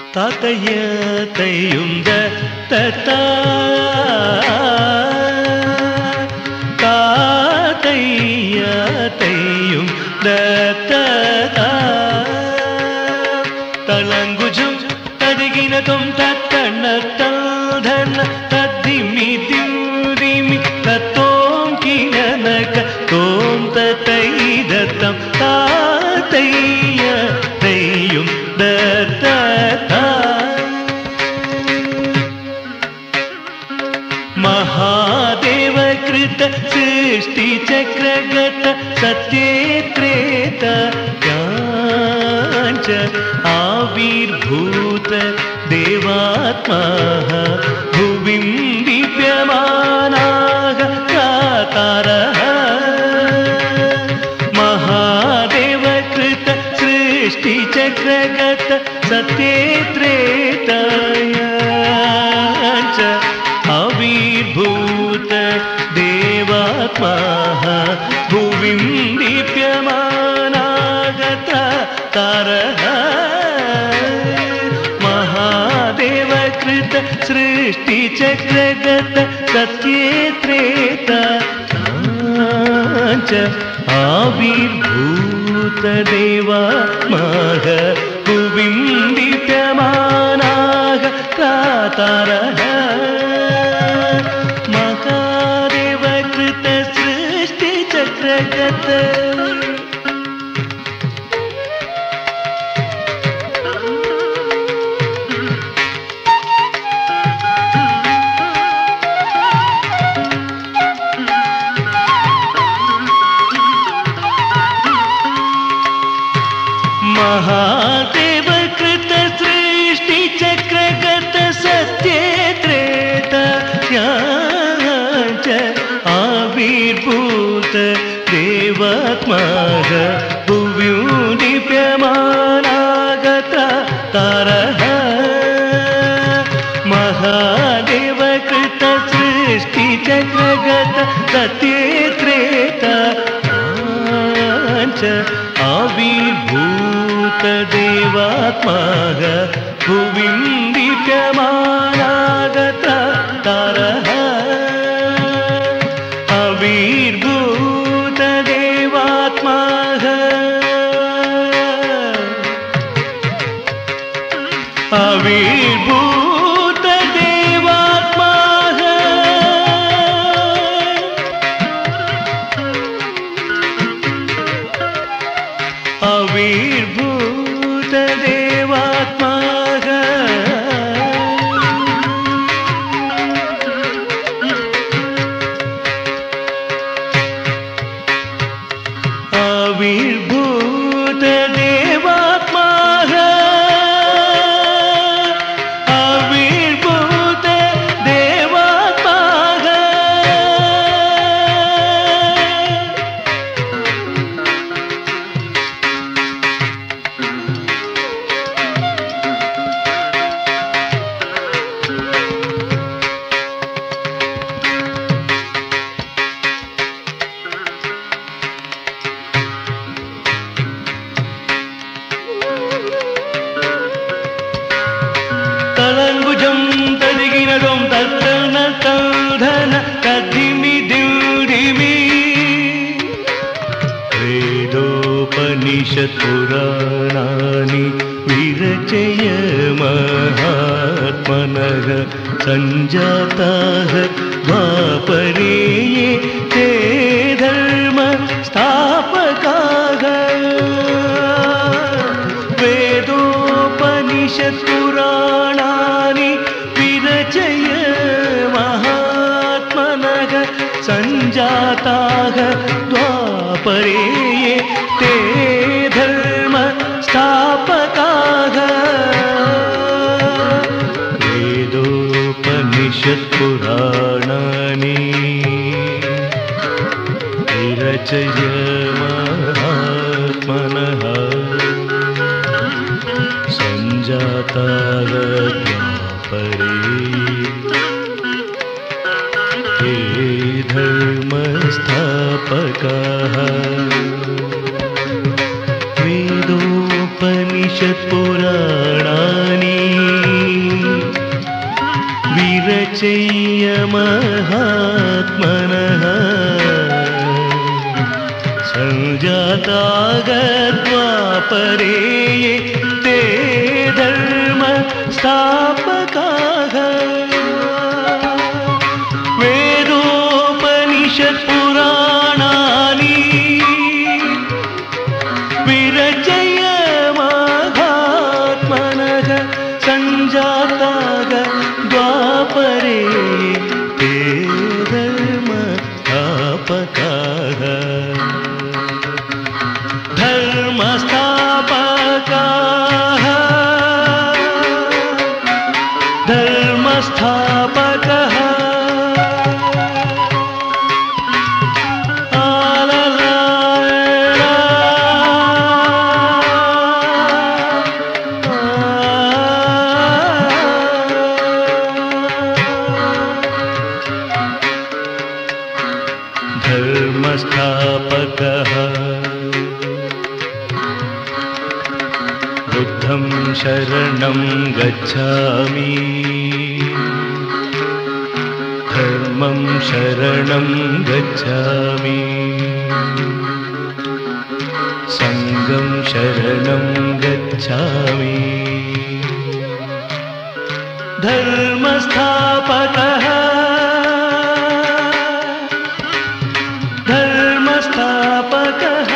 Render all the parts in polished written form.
तातय्य तयुंद तता तातय्य तयुंद तता तलंगुजुम तदिगिनतुम तत्तन्नतल्धन तद्दिमि दिम्दिमि तत्तोम किननक तोम ततैदत्तम तातय्य तयुंद तता महादेव कृत सृष्टि चक्रगत सत्ये त्रेत ज्ञानच आविर्भूत देवात्मः भुविं दीप्यमानाः कातारः महादेव कृत सृष्टि चक्रगत सत्ये त्रेतयञ्च आविर्भूत देवात्मः भुविं दीप्यमानागत तारः महादेव कृत सृष्टि चक्रगत सत्ये त्रेतयञ्च आविर्भूत देवात्मः भुविं दीप्यमानाः तारः महादेव कृत सृष्टि चक्रगत महादेव कृत सृष्टि चक्रगत सत्ये त्रेतयञ्च आविर्भूत देवात्मः भुविं दीप्यमानागत तारः महादेव कृत सृष्टि चक्रगत सत्ये त्रेतयञ्च आविर्भूत देवात्मः भुविं दीप्यमानागत तारः आविर्भूत देवात्मः आविर्भूत देवात्मः आविर्भूत देवात्मः आविर्भूत देवात्मः आविर्भूत देवात्मः तलंगुजं तदिगिनदं तत्तन्नतल्धन तद्दिमि दिम्दिमि वेदोपनिषत् पुराणानि विरचय महात्मनः सञ्जाताः द्वापरे ये ते धर्म स्थापकाः वेदोपनिषत् पुराणानि विरचय महात्मनः सञ्जाताः द्वापरे ये ते धर्म स्थापकाः वेदोपनिषत् पुराणानि विरचय महात्मनः सञ्जाताः द्वापरे ते धर्मस्थापकाः वेदोपनिषत् उपनिषत्पुराणानि विरचय्य महात्मनः संजातागद्वापरे ते धर्म स्थापकाः वेदोपनिषत्पुराणानि विरचय महात्मनः संजाताग द्वापरे ते धर्म स्थापकाः धर्मस्थापकाः धर्मस्थापकः धर्मस्थापकः बुद्धं शरणं गच्छामि धर्मं शरणं गच्छामि संघं शरणं गच्छामि धर्मस्थापकः धर्मस्थापकः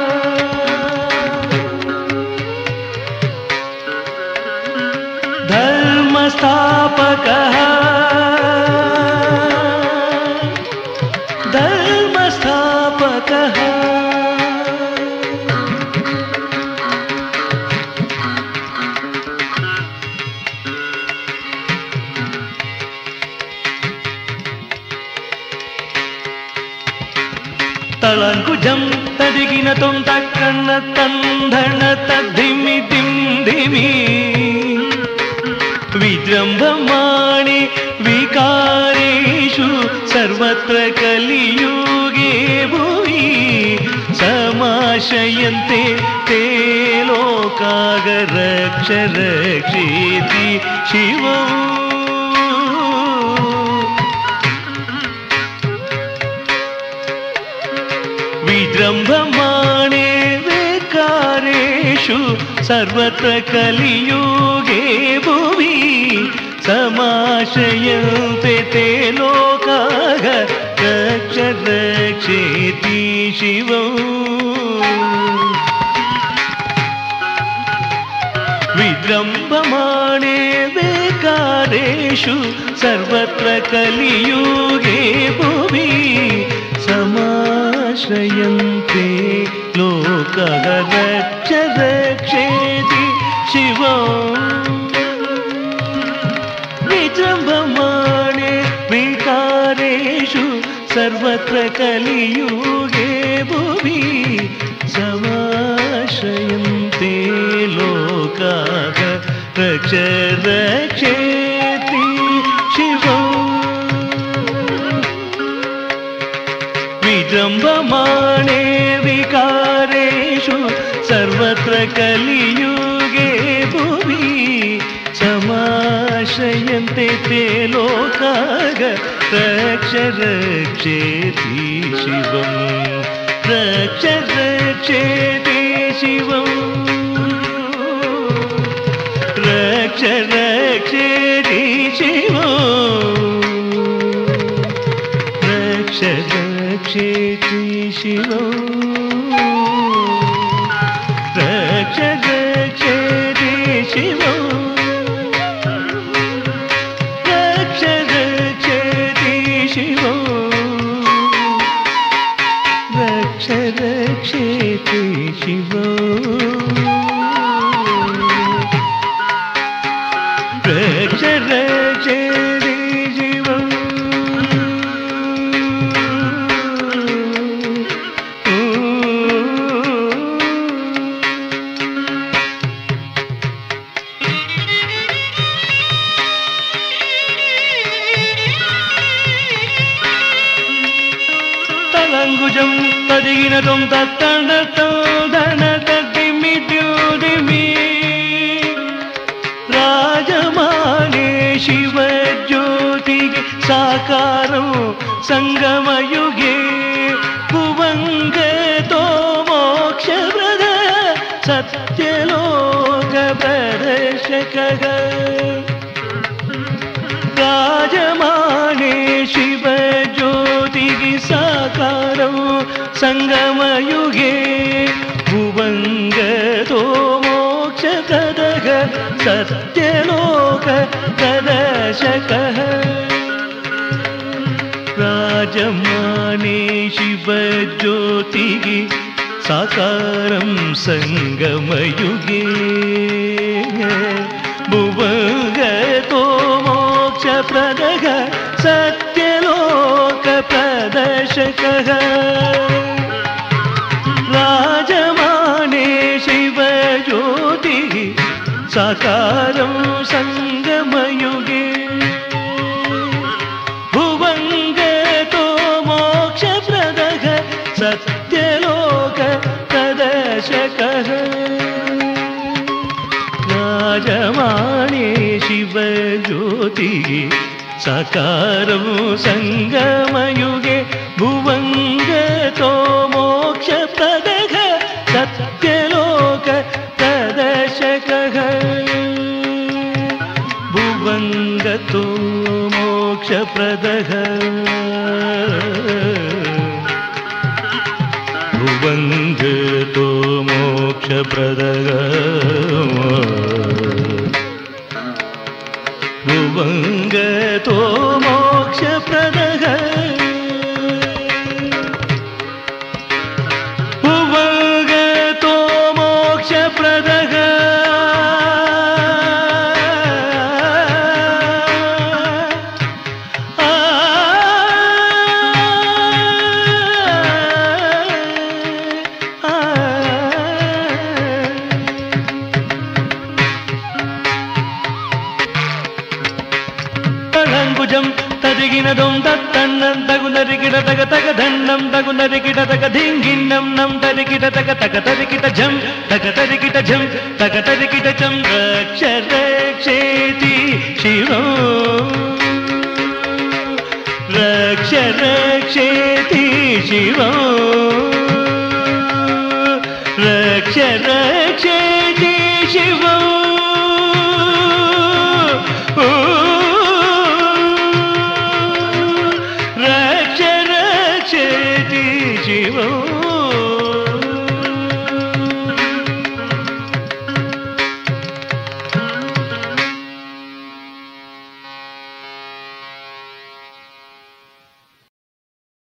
धर्मस्थापकः धर्मस्थापकः तलंकुजं तदिगिन तुम तक्कन्न तंधन तद्धिमि दिम धिमि विजृंभमाणे विकारेषु सर्वत्र कलियुगे भुवि समाशयन्ते ते लोकाः रक्ष रक्षेति शिवम् विजृंभमाणे विकारेषु सर्वत्र कलियुगे भुवि समाशयन्ते ते लोकाः रक्ष रक्षेति शिवम् विजृंभमाणे विकारेषु सर्वत्र कलियुगे भुवि समाश्रयन्ते लोकाः रक्ष रक्षेति शिवम् विजृंभमाणे विकारेषु सर्वत्र कलियुगे भुवि समाश्रयन्ते लोकाः रक्ष रक्षेति शिवम् विजृंभमाणे विकारेषु सर्वत्र कलियुगे भुवि समाश्रयन्ते ते लोकाः रक्ष रक्षेति शिवम् रक्ष रक्षेति शिवम् रक्ष रक्षेति शिवम् रक्ष रक्षेति शिवम् रक्ष रक्षेति शिवम् रक्ष रक्षेति शिवम् रक्ष रक्षेति शिवम् रक्ष रक्षेति शिवम् तलंकुजं तदिगिन तुम तत्तन तोदन तद्धिमि द्योदिमि साकारं संगमयुगे भुवङ्गतो मोक्षप्रद सत्यलोकप्रदर्शकः राजमाने शिवज्योतिः साकारं संगमयुगे भुवङ्गतो मोक्षप्रदः सत्यलोकप्रदर्शकः राजमाने शिवज्योतिः साकारं संगमयुगे भुवङ्गतो मोक्षप्रदः सत्यलोकप्रदर्शकः राजमाने शिवज्योतिः साकारं संगमयुगे भुवङ्गतो मोक्षप्रदः सत्यलोकप्रदर्शकः राजमाने शिवज्योतिः साकारं संगमयुगे भुवङ्गतो मोक्षप्रदः सत्यलोकप्रदर्शकः भुवङ्गतो मोक्षप्रदः भुवङ्गतो मोक्षप्रदः भुवङ्गतो मोक्षप्रदः भुवङ्गतो मोक्षप्रदः तदिगिनदों तत्तन्नं तगुनरिकिट तग तग धन्नं तगुनरिकिट तग धिंगिन्नं नं तरिकिट तग तग तरिकिट झं तग तरिकिट झं तग तरिकिट झं रक्ष रक्षेति शिवो रक्ष रक्षेति शिवो रक्ष रक्षेति